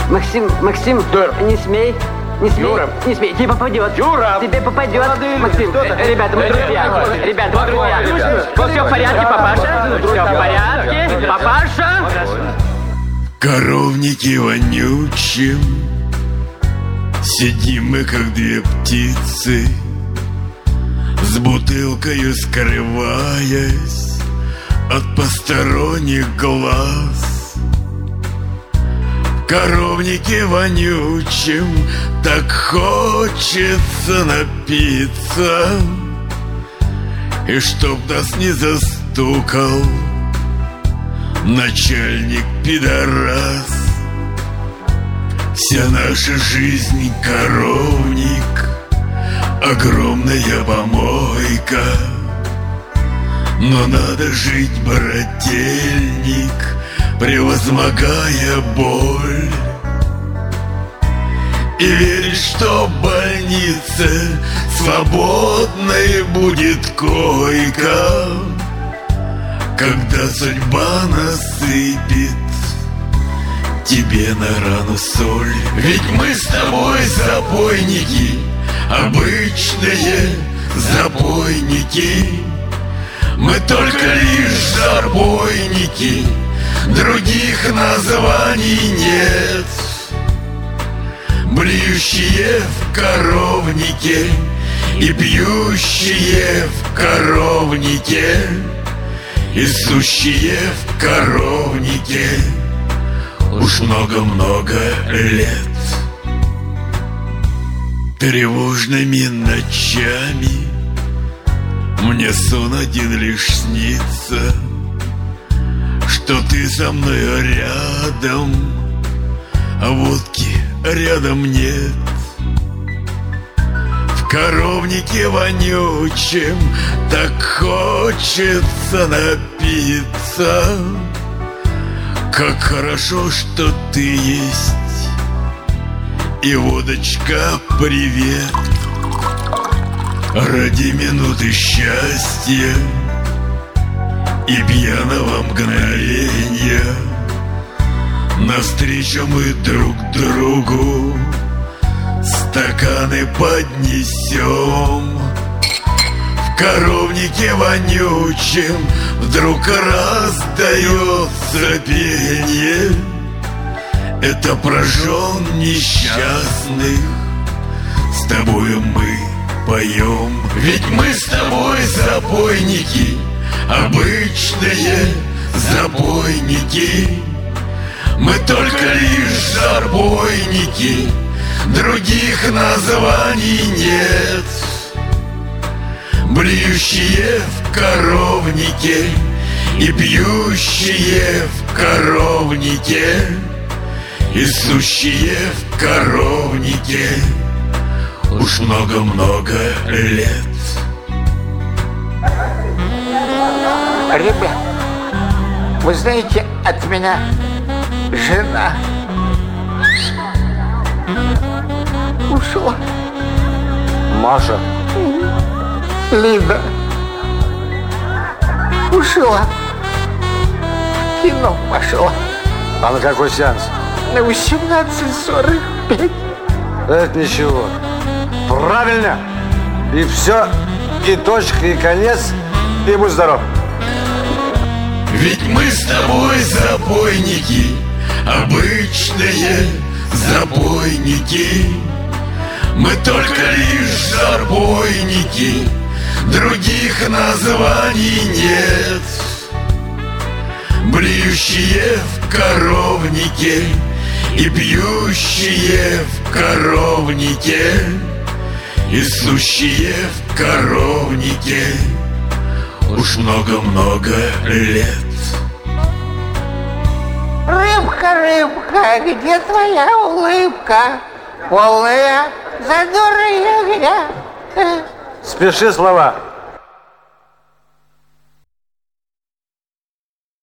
Максим, Юр. не смей. Не смей, Юра. не смей, тебе попадет. Юра. Тебе попадет. Молодые люди, Максим, что ты? ребята, мы друзья. давай. Ребята, мы друзья. ребят. Все в порядке, папаша? Все в порядке, папаша? В коровнике вонючем сидим мы, как две птицы, с бутылкою скрываясь от посторонних глаз. В коровнике вонючем так хочется напиться, и чтоб нас не застукал начальник пидорас. Вся наша жизнь коровник, огромная помойка. Но надо жить, брательник, превозмогая боль, и верить, что в больнице свободной будет койка, когда судьба насыпет тебе на рану соль. Ведь мы с тобой забойники, обычные забойники. Мы только лишь забойники, других названий нет. Блюющие в коровнике и пьющие в коровнике, и сущие в коровнике уж много-много лет. Тревожными ночами мне сон один лишь снится, что ты со мной рядом, а водки рядом нет. В коровнике вонючем так хочется напиться. Как хорошо, что ты есть, и водочка, привет. Ради минуты счастья и пьяного мгновения навстречу мы друг другу стаканы поднесем. В коровнике вонючем вдруг раздается пение. Это про жен несчастных с тобою мы поем. Ведь мы с тобой забойники, обычные забойники. Мы только лишь забойники, других названий нет. Блюющие в коровнике и пьющие в коровнике, и сущие в коровнике уж много-много лет. Ребят, вы знаете, от меня жена ушла. Маша. Лида ушла. В кино пошла. А на какой сеанс? На 18:45. Это ничего. Правильно. И все, и точка, и конец, и будь здоров. Ведь мы с тобой забойники, обычные забойники. Мы только лишь забойники, других названий нет. Блюющие в коровнике и пьющие в коровнике, и сущие в коровнике уж много-много лет. Рыбка, рыбка, где твоя улыбка? Полная задорная огня. Спеши слова.